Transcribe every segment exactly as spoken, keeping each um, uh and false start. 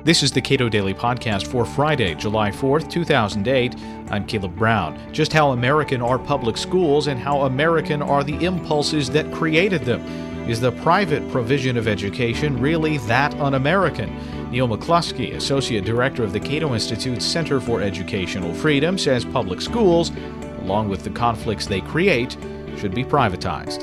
This is the Cato Daily Podcast for Friday, July fourth, two thousand eight. I'm Caleb Brown. Just how American are public schools and how American are the impulses that created them? Is the private provision of education really that un-American? Neil McCluskey, Associate Director of the Cato Institute's Center for Educational Freedom, says public schools, along with the conflicts they create, should be privatized.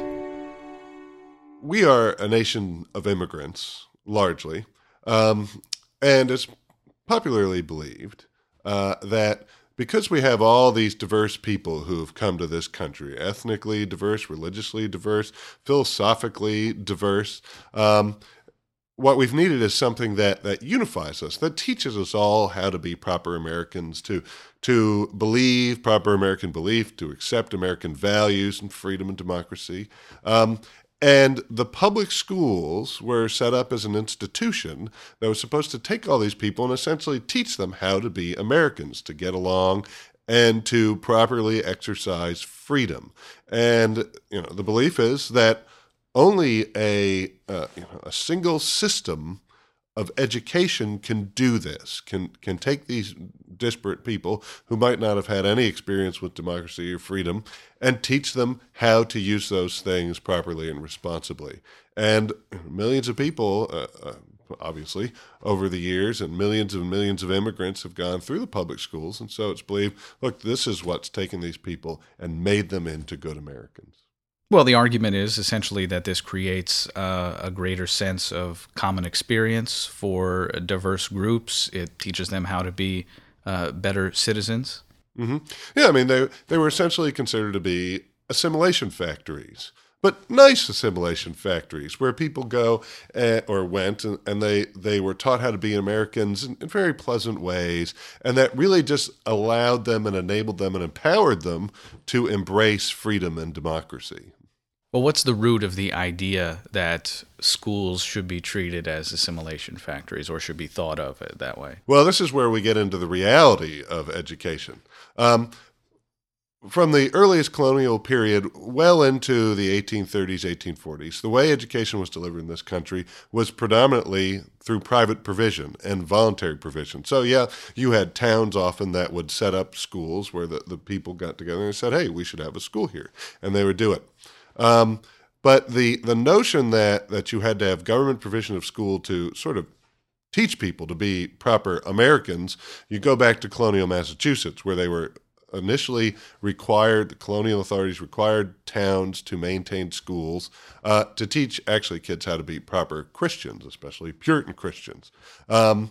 We are a nation of immigrants, largely. Um, And it's popularly believed uh, that because we have all these diverse people who have come to this country, ethnically diverse, religiously diverse, philosophically diverse, um, what we've needed is something that, that unifies us, that teaches us all how to be proper Americans, to to believe proper American belief, to accept American values and freedom and democracy. Um, And the public schools were set up as an institution that was supposed to take all these people and essentially teach them how to be Americans, to get along and to properly exercise freedom. And, you know, the belief is that only a, uh, you know, a single system of education can do this, can can take these disparate people who might not have had any experience with democracy or freedom and teach them how to use those things properly and responsibly. And millions of people, uh, uh, obviously, over the years, and millions and millions of immigrants have gone through the public schools, and so it's believed, look, this is what's taken these people and made them into good Americans. Well, the argument is essentially that this creates uh, a greater sense of common experience for diverse groups. It teaches them how to be uh, better citizens. Mm-hmm. Yeah, I mean, they they were essentially considered to be assimilation factories, but nice assimilation factories where people go uh, or went and, and they, they were taught how to be Americans in, in very pleasant ways, and that really just allowed them and enabled them and empowered them to embrace freedom and democracy. Well, what's the root of the idea that schools should be treated as assimilation factories or should be thought of that way? Well, this is where we get into the reality of education. Um, from the earliest colonial period well into the eighteen thirties, eighteen forties, the way education was delivered in this country was predominantly through private provision and voluntary provision. So, yeah, you had towns often that would set up schools where the, the people got together and said, hey, we should have a school here, and they would do it. Um, but the, the notion that, that you had to have government provision of school to sort of teach people to be proper Americans, you go back to colonial Massachusetts, where they were initially required, the colonial authorities required towns to maintain schools uh, to teach actually kids how to be proper Christians, especially Puritan Christians. Um,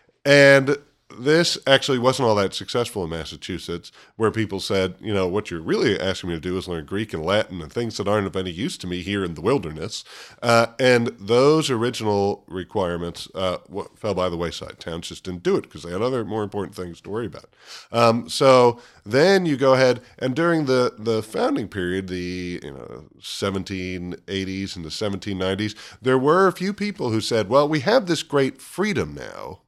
and This actually wasn't all that successful in Massachusetts, where people said, you know, what you're really asking me to do is learn Greek and Latin and things that aren't of any use to me here in the wilderness. Uh, and those original requirements uh, fell by the wayside. Towns just didn't do it because they had other more important things to worry about. Um, so then you go ahead, and during the, the founding period, the you know seventeen eighties and the seventeen nineties, there were a few people who said, well, we have this great freedom now,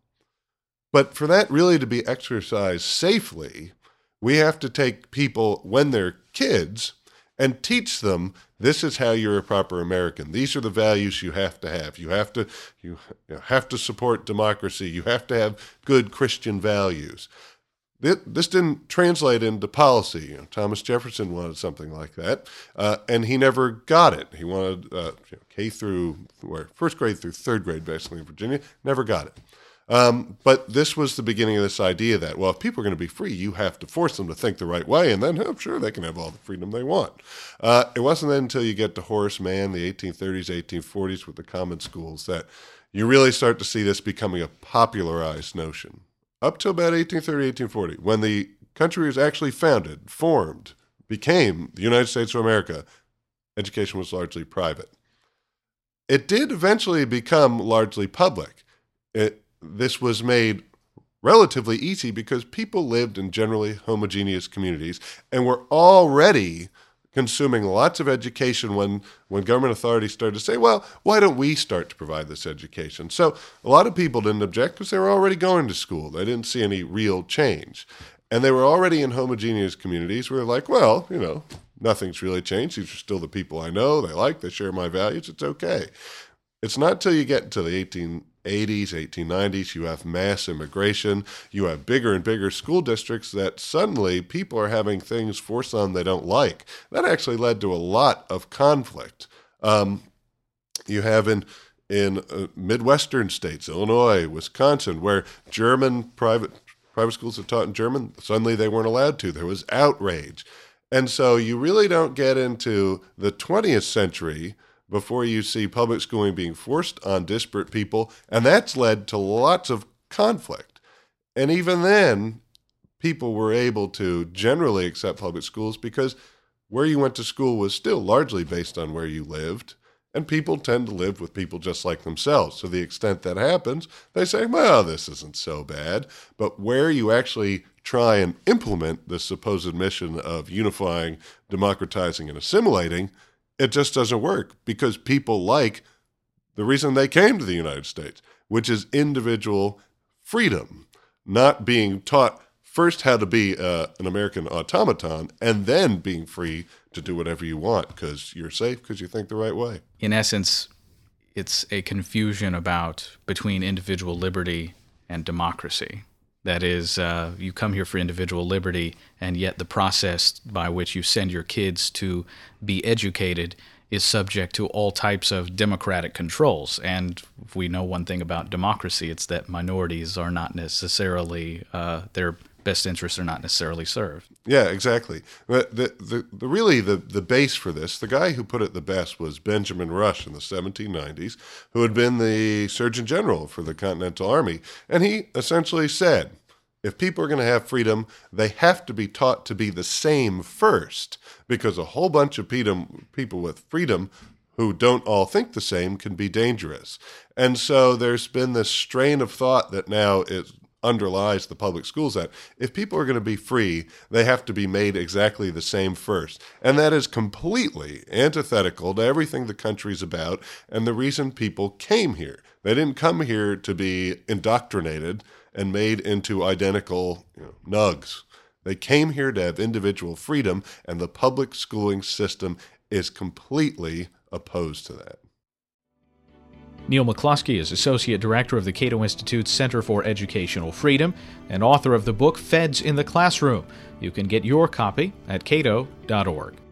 but for that really to be exercised safely, we have to take people when they're kids and teach them this is how you're a proper American. These are the values you have to have. You have to you have to support democracy. You have to have good Christian values. This didn't translate into policy. You know, Thomas Jefferson wanted something like that, uh, and he never got it. He wanted uh, you know, K through or first grade through third grade, basically in Virginia, never got it. Um, but this was the beginning of this idea that, well, if people are going to be free, you have to force them to think the right way, and then, oh, sure, they can have all the freedom they want. Uh, it wasn't then until you get to Horace Mann, the eighteen thirties, eighteen forties, with the common schools, that you really start to see this becoming a popularized notion. Up till about eighteen thirty, eighteen forty, when the country was actually founded, formed, became the United States of America, education was largely private. It did eventually become largely public. It This was made relatively easy because people lived in generally homogeneous communities and were already consuming lots of education when, when government authorities started to say, well, why don't we start to provide this education? So a lot of people didn't object because they were already going to school. They didn't see any real change. And they were already in homogeneous communities where they're like, well, you know, nothing's really changed. These are still the people I know, they like, they share my values, it's okay. It's not till you get to the eighteen eighties, eighteen nineties, you have mass immigration, you have bigger and bigger school districts that suddenly people are having things forced on they don't like. That actually led to a lot of conflict. Um, you have in in uh, Midwestern states, Illinois, Wisconsin, where German private private schools that taught in German, suddenly they weren't allowed to. There was outrage. And so you really don't get into the twentieth century before you see public schooling being forced on disparate people, and that's led to lots of conflict. And even then, people were able to generally accept public schools because where you went to school was still largely based on where you lived, and people tend to live with people just like themselves. So the extent that happens, they say, well, this isn't so bad. But where you actually try and implement this supposed mission of unifying, democratizing, and assimilating, it just doesn't work because people like the reason they came to the United States, which is individual freedom, not being taught first how to be uh, an American automaton and then being free to do whatever you want because you're safe because you think the right way. In essence, it's a confusion about between individual liberty and democracy. That is, uh, you come here for individual liberty, and yet the process by which you send your kids to be educated is subject to all types of democratic controls. And if we know one thing about democracy, it's that minorities are not necessarily, uh, their best interests are not necessarily served. Yeah, exactly. But the, the, the really the, the base for this, the guy who put it the best was Benjamin Rush in the seventeen nineties, who had been the Surgeon General for the Continental Army. And he essentially said, if people are going to have freedom, they have to be taught to be the same first, because a whole bunch of people with freedom who don't all think the same can be dangerous. And so there's been this strain of thought that now is underlies the public schools that if people are going to be free, they have to be made exactly the same first. And that is completely antithetical to everything the country's about and the reason people came here. They didn't come here to be indoctrinated and made into identical, you know, nugs. They came here to have individual freedom, and the public schooling system is completely opposed to that. Neil McCluskey is Associate Director of the Cato Institute's Center for Educational Freedom and author of the book Feds in the Classroom. You can get your copy at cato dot org.